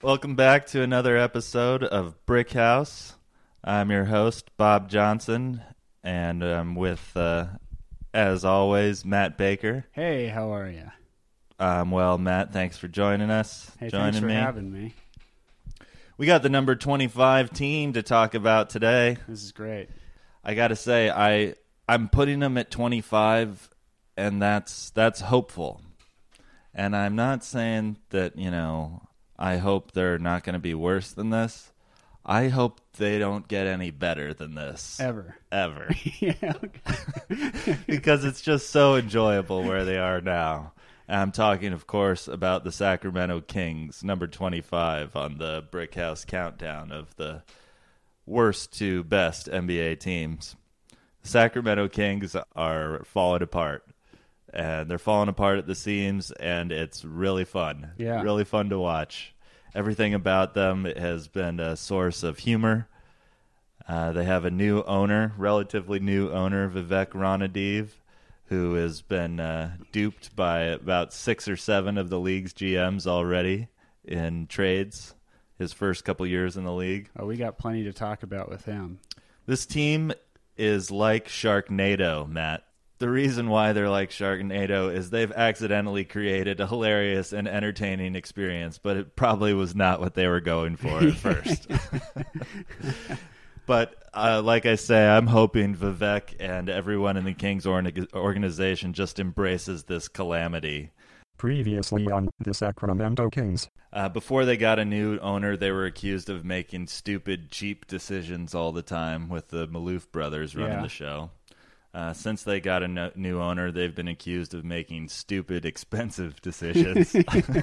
Welcome back to another episode of Brick House. I'm your host, Bob Johnson, and I'm with, as always, Matt Baker. Hey, how are you? Well, Matt, thanks for joining us. Hey, thanks for having me. We got the number 25 team to talk about today. This is great. I got to say, I'm putting them at 25, and that's hopeful. And I'm not saying that, I hope they're not going to be worse than this. I hope they don't get any better than this. Ever. Yeah. Because it's just so enjoyable where they are now. And I'm talking, of course, about the Sacramento Kings, number 25 on the Brick House countdown of the worst to best NBA teams. The Sacramento Kings are falling apart. And they're falling apart at the seams, and it's really fun. Yeah. Really fun to watch. Everything about them has been a source of humor. They have a new owner, relatively new owner, Vivek Ranadive, who has been duped by about 6 or 7 of the league's GMs already in trades his first couple years in the league. Oh, we got plenty to talk about with him. This team is like Sharknado, Matt. The reason why they're like Sharknado is they've accidentally created a hilarious and entertaining experience, but it probably was not what they were going for at first. But like I say, I'm hoping Vivek and everyone in the Kings organization just embraces this calamity. Previously on the Sacramento Kings. Before they got a new owner, they were accused of making stupid, cheap decisions all the time with the Maloof brothers running the show. Since they got a new owner, they've been accused of making stupid, expensive decisions.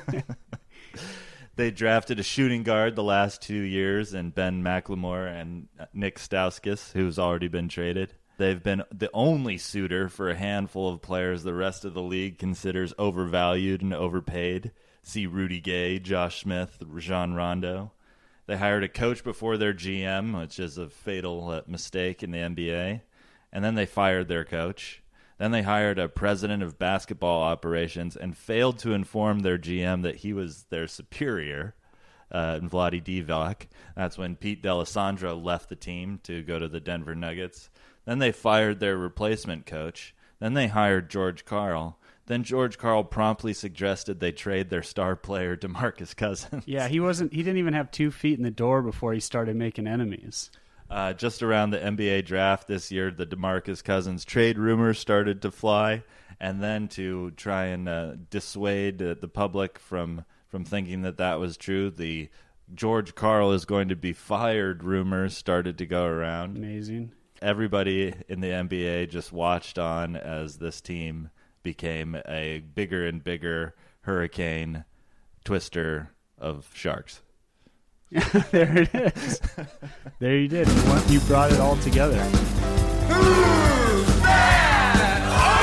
They drafted a shooting guard the last 2 years, and Ben McLemore and Nick Stauskas, who's already been traded. They've been the only suitor for a handful of players the rest of the league considers overvalued and overpaid. See Rudy Gay, Josh Smith, Rajon Rondo. They hired a coach before their GM, which is a fatal mistake in the NBA. And then they fired their coach. Then they hired a president of basketball operations and failed to inform their GM that he was their superior, Vlade Divac. That's when Pete D'Alessandro left the team to go to the Denver Nuggets. Then they fired their replacement coach. Then they hired George Karl. Then George Karl promptly suggested they trade their star player, DeMarcus Cousins. Yeah, he didn't even have 2 feet in the door before he started making enemies. Just around the NBA draft this year, the DeMarcus Cousins trade rumors started to fly, and then to try and dissuade the public from thinking that was true, the George Karl is going to be fired rumors started to go around. Amazing. Everybody in the NBA just watched on as this team became a bigger and bigger hurricane twister of sharks. There it is. There you did. You brought it all together. Who's that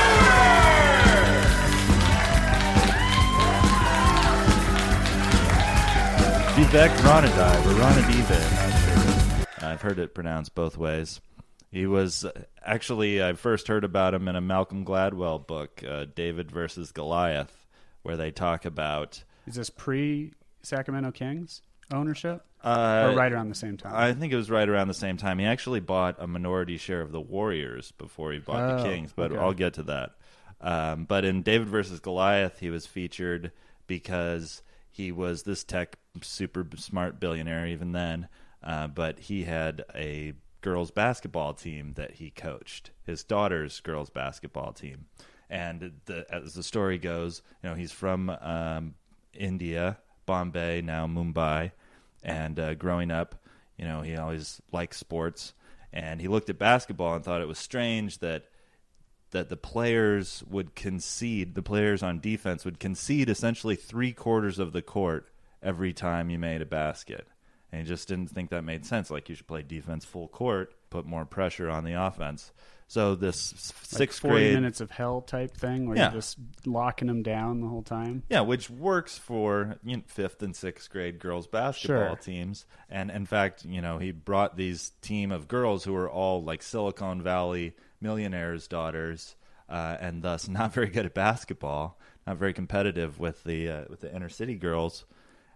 Vivek Ranadive, or Ranadive. I've heard it pronounced both ways. He was actually, I first heard about him in a Malcolm Gladwell book, David versus Goliath, where they talk about... Is this pre-Sacramento Kings ownership? Or right around the same time? I think it was right around the same time. He actually bought a minority share of the Warriors before he bought the Kings, but okay. I'll get to that. But in David versus Goliath, he was featured because he was this tech super smart billionaire even then, but he had a girls basketball team that he coached, his daughter's girls basketball team. And as the story goes, he's from India, Bombay, now Mumbai, and growing up, he always liked sports, and he looked at basketball and thought it was strange that the players would concede, the players on defense would concede essentially 3/4 of the court every time you made a basket. And he just didn't think that made sense. Like, you should play defense full court, put more pressure on the offense. So this sixth grade... 40 minutes of hell type thing where you're just locking them down the whole time. Yeah, which works for 5th and 6th grade girls basketball teams. And in fact, he brought these team of girls who were all like Silicon Valley millionaires' daughters, and thus not very good at basketball, not very competitive with the inner city girls.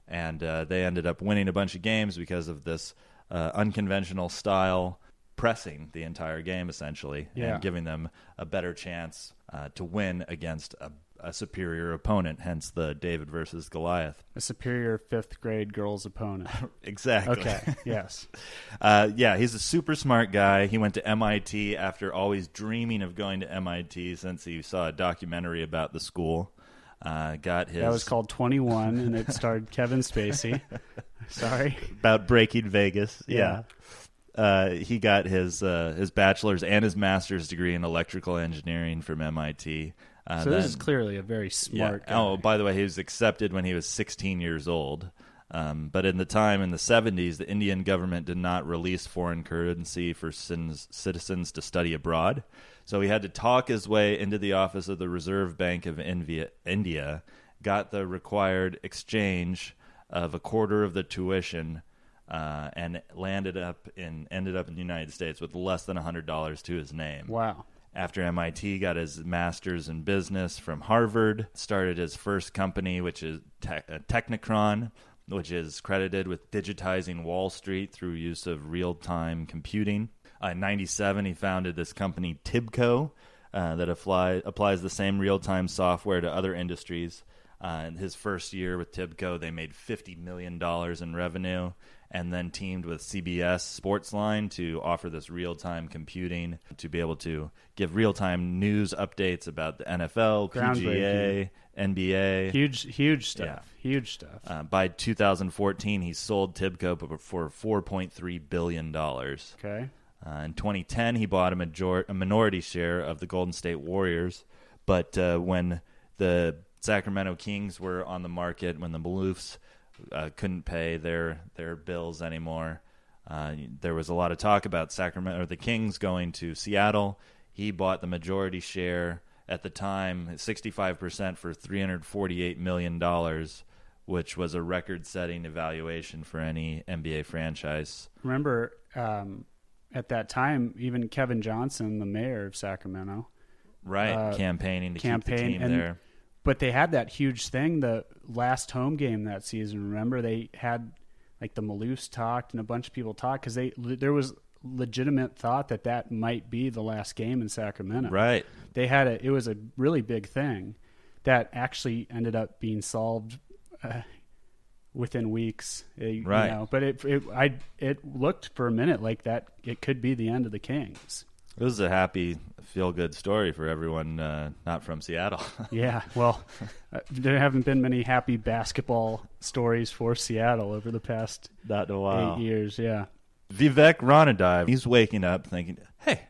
And they ended up winning a bunch of games because of this unconventional style, pressing the entire game essentially, and giving them a better chance to win against a superior opponent, hence the David versus Goliath. A superior fifth grade girl's opponent. Exactly. Okay, yes. He's a super smart guy. He went to MIT after always dreaming of going to MIT since he saw a documentary about the school. That was called 21, and it starred Kevin Spacey. Sorry. About breaking Vegas. Yeah. He got his bachelor's and his master's degree in electrical engineering from MIT. So this is clearly a very smart guy. Oh, by the way, he was accepted when he was 16 years old. But in the 70s, the Indian government did not release foreign currency for citizens to study abroad. So he had to talk his way into the office of the Reserve Bank of India, got the required exchange of a quarter of the tuition, and ended up in the United States with less than $100 to his name. Wow. After MIT, got his master's in business from Harvard, started his first company, which is Technicron, which is credited with digitizing Wall Street through use of real-time computing. In 97, he founded this company, Tibco, that applies the same real-time software to other industries. In his first year with Tibco, they made $50 million in revenue, and then teamed with CBS Sportsline to offer this real-time computing to be able to give real-time news updates about the NFL, PGA, NBA. Huge stuff. Yeah. Huge stuff. By 2014, he sold Tibco for $4.3 billion. Okay. In 2010, he bought a minority share of the Golden State Warriors, but when the Sacramento Kings were on the market, when the Maloofs couldn't pay their bills anymore, there was a lot of talk about Sacramento or the Kings going to Seattle. He bought the majority share at the time, 65% for $348 million, which was a record-setting evaluation for any NBA franchise. Remember, at that time, even Kevin Johnson, the mayor of Sacramento, campaigning to keep the team there. But they had that huge thing, the last home game that season. Remember, they had like the Maloofs talked and a bunch of people talked because there was legitimate thought that might be the last game in Sacramento. Right. They had it was a really big thing that actually ended up being solved within weeks. Right. You know, but it looked for a minute like that it could be the end of the Kings. It was a happy, feel-good story for everyone not from Seattle. Yeah, well, there haven't been many happy basketball stories for Seattle over the past 8 years. Yeah, Vivek Ranadive, he's waking up thinking, "Hey,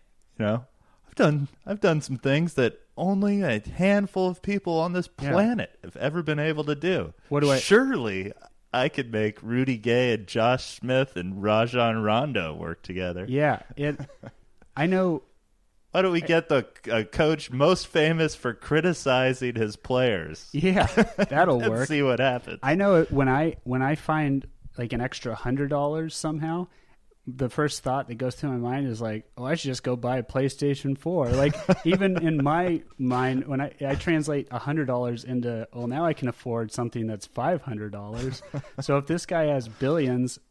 I've done some things that only a handful of people on this planet have ever been able to do. Surely I could make Rudy Gay and Josh Smith and Rajon Rondo work together." Yeah, I know. Why don't we get the coach most famous for criticizing his players? Yeah, that'll work. See what happens. I know when I find like an extra $100 somehow, the first thought that goes through my mind is like, oh, I should just go buy a PlayStation 4. Like even in my mind, when I translate $100 into, well, now I can afford something that's $500. So if this guy has billions,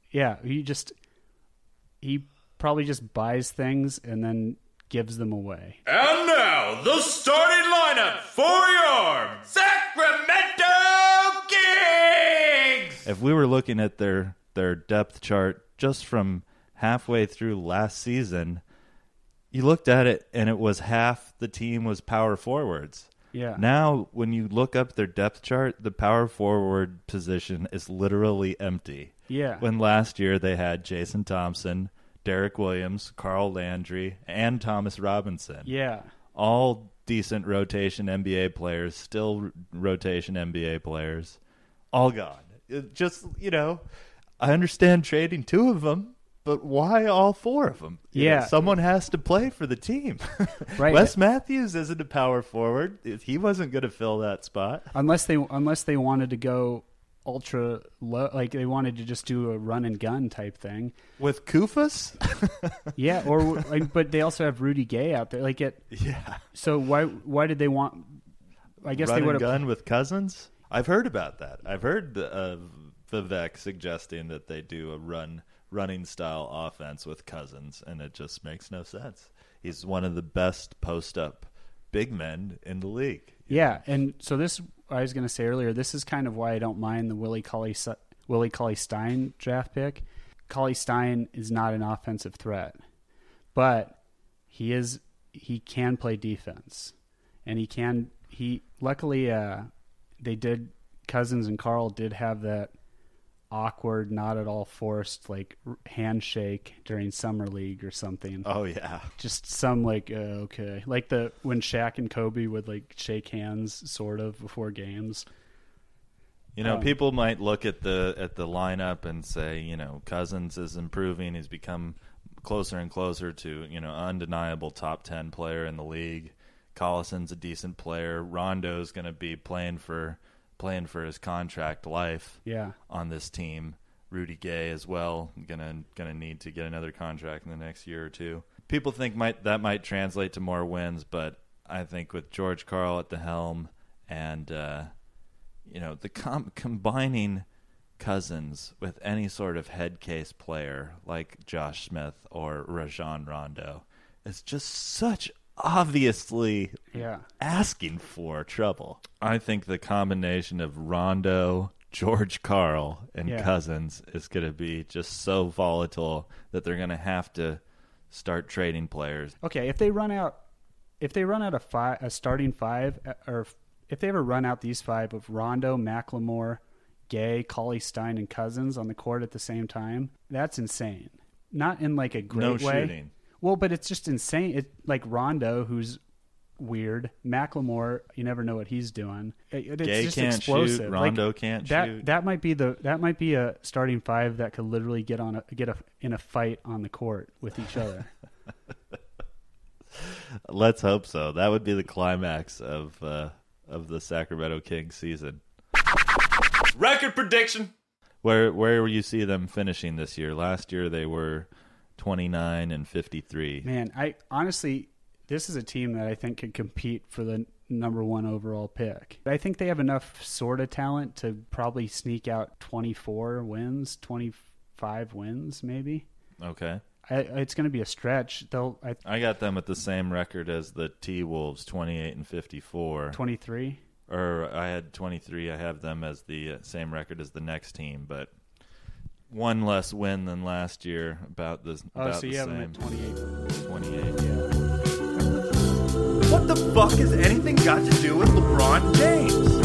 he probably just buys things and then gives them away. And now, the starting lineup for your Sacramento Kings! If we were looking at their depth chart just from halfway through last season, you looked at it and it was half the team was power forwards. Yeah. Now, when you look up their depth chart, the power forward position is literally empty. Yeah. When last year they had Jason Thompson, Derek Williams, Carl Landry, and Thomas Robinson. Yeah. All decent rotation NBA players, still rotation NBA players, all gone. I understand trading 2 of them, but why all 4 of them? Someone has to play for the team. Right. Wes Matthews isn't a power forward. He wasn't going to fill that spot. Unless they wanted to go ultra low, like they wanted to just do a run and gun type thing with Kufas. Yeah, but they also have Rudy Gay out there. So why did they want? I guess run they would have gun with Cousins. I've heard about that. I've heard Vivek suggesting that they do a running style offense with Cousins, and it just makes no sense. He's one of the best post-up big men in the league. Yeah, and so this, I was going to say earlier, this is kind of why I don't mind the Willie Cauley-Stein draft pick. Cauley-Stein is not an offensive threat, but he can play defense, and luckily Cousins and Carl did have that awkward, not at all forced, like handshake during summer league or something. Oh yeah, just some like okay, like when Shaq and Kobe would like shake hands sort of before games. People might look at the lineup and say, Cousins is improving. He's become closer and closer to undeniable top 10 player in the league. Collison's a decent player. Rondo's going to be playing for his contract life on this team. Rudy Gay as well, gonna need to get another contract in the next year or two. People think that might translate to more wins, but I think with George Karl at the helm and combining Cousins with any sort of head case player like Josh Smith or Rajon Rondo, it's just such obviously asking for trouble. I think the combination of Rondo, George Karl, and Cousins is going to be just so volatile that they're going to have to start trading players. Okay, if they run out a starting five, or if they ever run out these five of Rondo, McLemore, Gay, Cauley-Stein, and Cousins on the court at the same time, that's insane. Not in like a great way. Shooting. Well, but it's just insane. Like Rondo, who's weird. McLemore, you never know what he's doing. It's Gay just can't explosive. shoot. Rondo can't shoot. That might be a starting five that could literally get in a fight on the court with each other. Let's hope so. That would be the climax of the Sacramento Kings season. Record prediction. Where you see them finishing this year? Last year they were 29-53. Man, I honestly, this is a team that I think could compete for the number 1 overall pick. I think they have enough sort of talent to probably sneak out 24 wins, 25 wins, maybe. Okay. It's going to be a stretch. I got them at the same record as the T-Wolves, 28-54. 23? Or I had 23. I have them as the same record as the next team, but one less win than last year. About the same. So you have them at 28. 28. Yeah. What the fuck has anything got to do with LeBron James?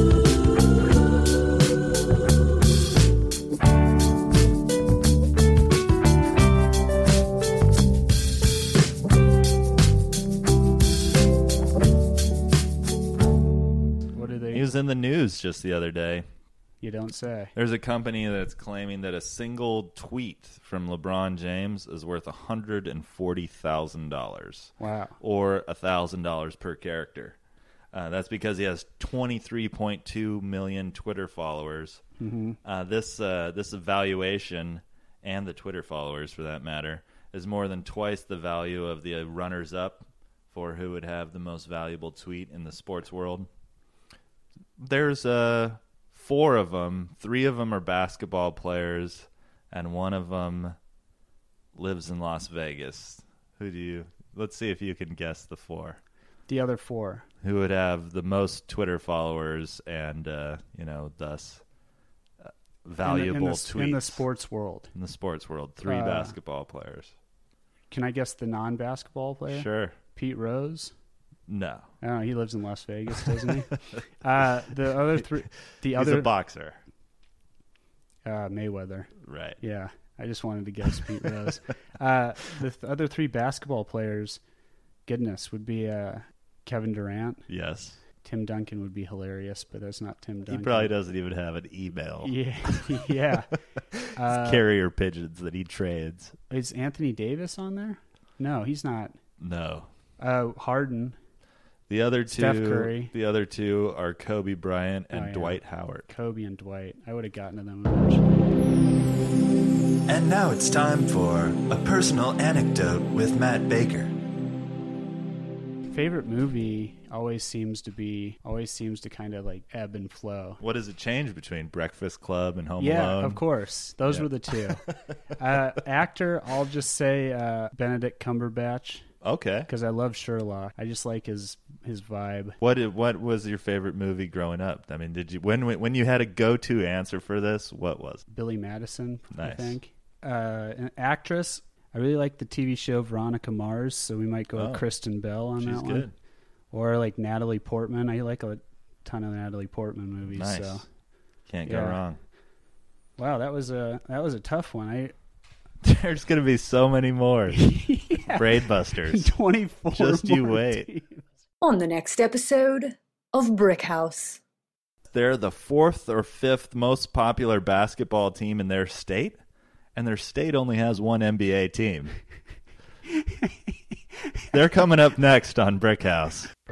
He was in the news just the other day. You don't say. There's a company that's claiming that a single tweet from LeBron James is worth $140,000. Wow. Or $1,000 per character. That's because he has 23.2 million Twitter followers. Mm-hmm. This evaluation, and the Twitter followers for that matter, is more than twice the value of the runners-up for who would have the most valuable tweet in the sports world. There's 4 of them. 3 of them are basketball players, and one of them lives in Las Vegas. Let's see if you can guess the 4. The other 4. Who would have the most Twitter followers and, thus valuable tweets. In the sports world. In the sports world. 3 basketball players. Can I guess the non-basketball player? Sure. Pete Rose? No. Oh, he lives in Las Vegas, doesn't he? The other 3... He's a boxer. Mayweather. Right. Yeah. I just wanted to guess Pete Rose. The other 3 basketball players, goodness, would be Kevin Durant. Yes. Tim Duncan would be hilarious, but that's not Tim Duncan. He probably doesn't even have an email. Yeah. Yeah. It's carrier pigeons that he trades. Is Anthony Davis on there? No, he's not. No. Harden. The other 2, Steph Curry. The other 2 are Kobe Bryant and Dwight Howard. Kobe and Dwight. I would have gotten to them eventually. And now it's time for a personal anecdote with Matt Baker. Favorite movie always seems to kind of like ebb and flow. What does it change between Breakfast Club and Home Yeah, Alone? of course. Those were the two. Actor, I'll just say Benedict Cumberbatch. Okay. Because I love Sherlock. I just like his vibe. What was your favorite movie growing up? I mean, did you when you had a go-to answer for this, what was it? Billy Madison, Nice. I think. An actress, I really like the TV show Veronica Mars, so we might go with Kristen Bell on She's that one. good. Or like Natalie Portman. I like a ton of Natalie Portman movies. Nice. So Can't go wrong. wow, that was a tough one. There's going to be so many more. Braid Busters. 24 Just you more wait. teams. On the next episode of Brick House. They're the 4th or 5th most popular basketball team in their state, and their state only has one NBA team. They're coming up next on Brick House.